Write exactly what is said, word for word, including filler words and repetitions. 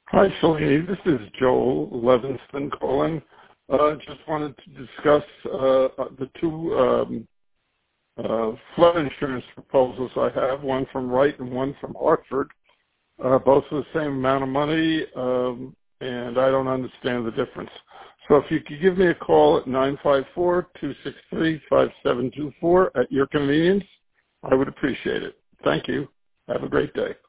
Hi, Shalini. This is Joel Levinston calling. Uh, just wanted to discuss uh, the two um, uh, flood insurance proposals I have, one from Wright and one from Hartford, uh, both for the same amount of money, um, and I don't understand the difference. So if you could give me a call at nine five four, two six three, five seven two four at your convenience, I would appreciate it. Thank you. Have a great day.